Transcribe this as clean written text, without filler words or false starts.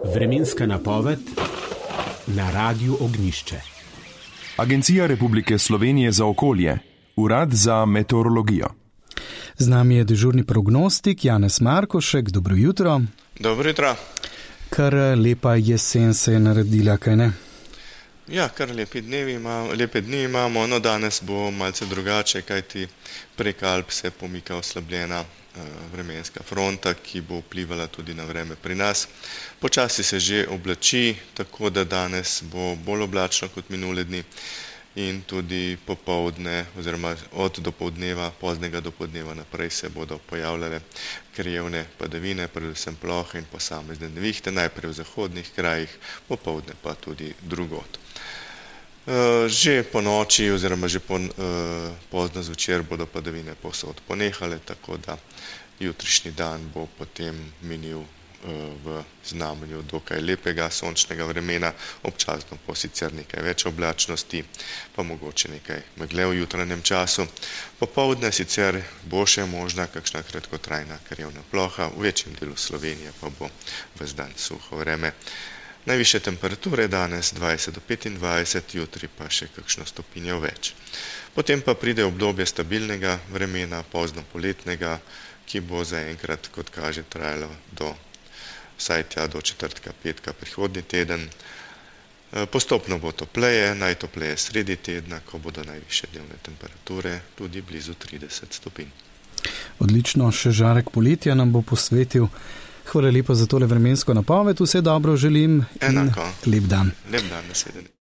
Vremenska napoved na Radiu Ognjišče. Agencija Republike Slovenije za okolje, Urad za meteorologijo. Z nami je dežurni prognostik Janez Markošek. Dobro jutro. Dobro jutro. Kar lepa jesen se je naredila, kaj ne? Ja, kar lepe dni imamo, no danes bo malce drugače, kajti prek Alp se pomika oslabljena vremenska fronta, ki bo vplivala tudi na vreme pri nas. Počasi se že oblači, tako da danes bo bolj oblačno kot minule dni in tudi popoldne oziroma od dopoldneva, poznega dopoldneva naprej se bodo pojavljale krajevne padavine, predvsem plohe in posamezne nevihte, najprej v zahodnih krajih, popoldne pa tudi drugod. Že po noči oziroma že pozno zvečer bodo padavine povsod ponehale, tako da jutrišnji dan bo potem minil v znamenju dokaj lepega sončnega vremena, občasno po sicer nekaj več oblačnosti, pa mogoče nekaj megle v jutranjem času. Popoldne sicer bo še možna kakšna kratkotrajna krajevna ploha, v večjem delu Slovenije pa bo ves dan suho vreme. Najvišje temperature danes 20 do 25, jutri pa še kakšno stopinjo več. Potem pa pride obdobje stabilnega vremena, pozno poletnega, ki bo zaenkrat, kot kaže, trajalo vsaj tja do četrtka, petka prihodnji teden. Postopno bo topleje, najtopleje sredi tedna, ko bodo najvišje dnevne temperature tudi blizu 30 stopinj. Odlično, še žarek poletja nam bo posvetil. Hvala lepa za tole vremensko napoved, vse dobro želim. Enako. Lep dan. Lep dan, naslednji.